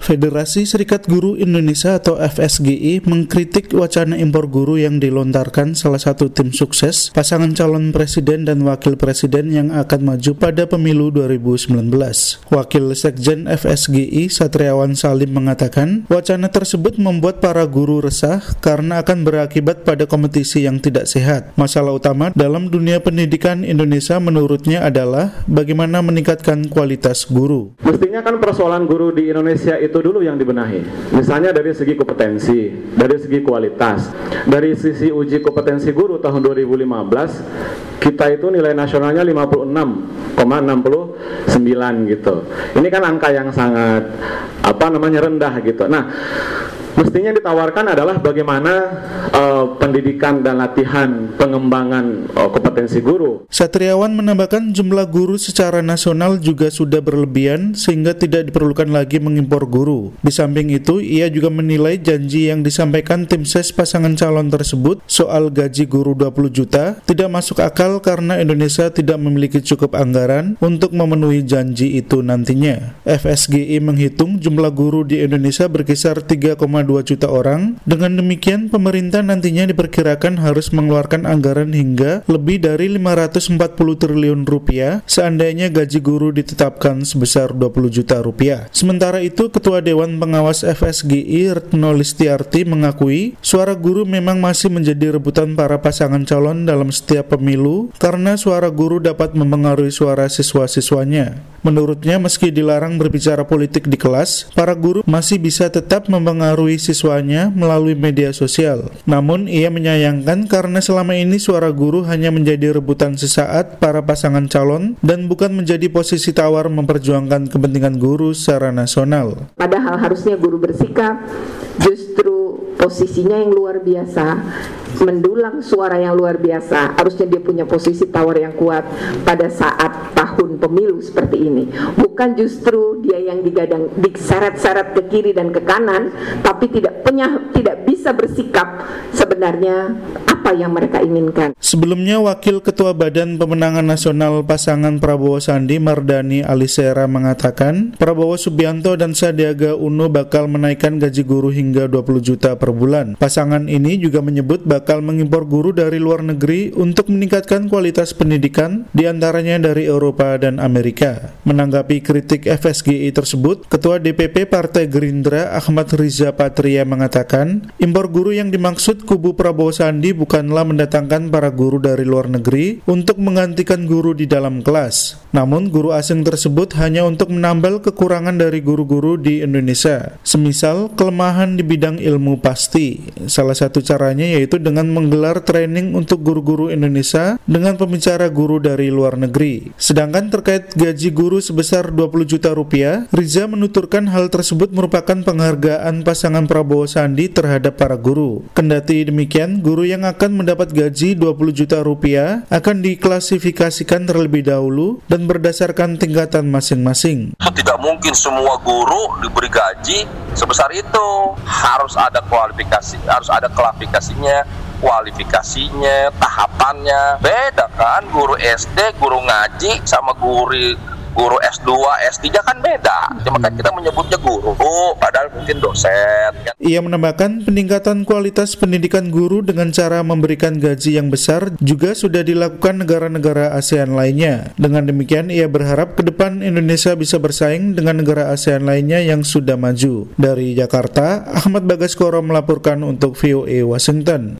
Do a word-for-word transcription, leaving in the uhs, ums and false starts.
Federasi Serikat Guru Indonesia atau F S G I mengkritik wacana impor guru yang dilontarkan salah satu tim sukses pasangan calon presiden dan wakil presiden yang akan maju pada pemilu dua ribu sembilan belas. Wakil Sekjen F S G I Satriawan Salim mengatakan wacana tersebut membuat para guru resah karena akan berakibat pada kompetisi yang tidak sehat. Masalah utama dalam dunia pendidikan Indonesia menurutnya adalah bagaimana meningkatkan kualitas guru. Mestinya kan persoalan guru di Indonesia itu dulu yang dibenahi. Misalnya dari segi kompetensi, dari segi kualitas. Dari sisi uji kompetensi guru tahun dua ribu lima belas, kita itu nilai nasionalnya lima puluh enam koma enam sembilan gitu. Ini kan angka yang sangat apa namanya rendah gitu. Nah, mestinya ditawarkan adalah bagaimana uh, pendidikan dan latihan pengembangan uh, kompetensi guru. Satriawan menambahkan jumlah guru secara nasional juga sudah berlebihan sehingga tidak diperlukan lagi mengimpor guru. Di samping itu, ia juga menilai janji yang disampaikan tim ses pasangan calon tersebut soal gaji guru dua puluh juta tidak masuk akal karena Indonesia tidak memiliki cukup anggaran untuk memenuhi janji itu nantinya. F S G I menghitung jumlah guru di Indonesia berkisar tiga koma dua juta orang. Dengan demikian, pemerintah nantinya diperkirakan harus mengeluarkan anggaran hingga lebih dari lima ratus empat puluh triliun rupiah seandainya gaji guru ditetapkan sebesar dua puluh juta rupiah. Sementara itu, Ketua Dewan Pengawas F S G I Retno Listiarti mengakui suara guru memang masih menjadi rebutan para pasangan calon dalam setiap pemilu karena suara guru dapat mempengaruhi suara siswa-siswanya. Menurutnya, meski dilarang berbicara politik di kelas, para guru masih bisa tetap mempengaruhi siswanya melalui media sosial. Namun, ia menyayangkan karena selama ini suara guru hanya menjadi rebutan sesaat para pasangan calon dan bukan menjadi posisi tawar memperjuangkan kepentingan guru secara nasional. Padahal harusnya guru bersikap, justru posisinya yang luar biasa, mendulang suara yang luar biasa. Harusnya dia punya posisi tawar yang kuat pada saat tahun pemilu seperti ini. Bukan justru dia yang digadang, diseret-seret ke kiri dan ke kanan, tapi tidak punya, tidak bisa bersikap sebenarnya apa yang mereka inginkan. Sebelumnya, Wakil Ketua Badan Pemenangan Nasional pasangan Prabowo Sandi Mardani Alisera mengatakan Prabowo Subianto dan Sandiaga Uno bakal menaikkan gaji guru hingga dua puluh juta per bulan. Pasangan ini juga menyebut bakal mengimpor guru dari luar negeri untuk meningkatkan kualitas pendidikan, diantaranya dari Eropa dan Amerika. Menanggapi kritik F S G I tersebut, Ketua D P P Partai Gerindra Ahmad Riza Patria mengatakan impor guru yang dimaksud kubu Prabowo Sandi bukanlah mendatangkan para guru dari luar negeri untuk menggantikan guru di dalam kelas. Namun guru asing tersebut hanya untuk menambal kekurangan dari guru-guru di Indonesia. Semisal kelemahan di bidang ilmu pasti. Salah satu caranya yaitu dengan menggelar training untuk guru-guru Indonesia dengan pembicara guru dari luar negeri. Sedangkan terkait gaji guru sebesar dua puluh juta rupiah, Riza menuturkan hal tersebut merupakan penghargaan pasangan Prabowo Sandi terhadap para guru. Kendati demikian, guru yang akan mendapat gaji dua puluh juta rupiah akan diklasifikasikan terlebih dahulu dan berdasarkan tingkatan masing-masing. Tidak mungkin semua guru diberi gaji sebesar itu. Harus ada kualifikasi, harus ada klasifikasinya, kualifikasinya, tahapannya. Beda kan, guru S D, guru ngaji sama guru guru S dua, S tiga kan beda. Cuma kan kita menyebutnya guru, padahal mungkin dosen. Ia menambahkan peningkatan kualitas pendidikan guru dengan cara memberikan gaji yang besar juga sudah dilakukan negara-negara ASEAN lainnya. Dengan demikian, ia berharap ke depan Indonesia bisa bersaing dengan negara ASEAN lainnya yang sudah maju. Dari Jakarta, Ahmad Bagaskoro melaporkan untuk V O A Washington.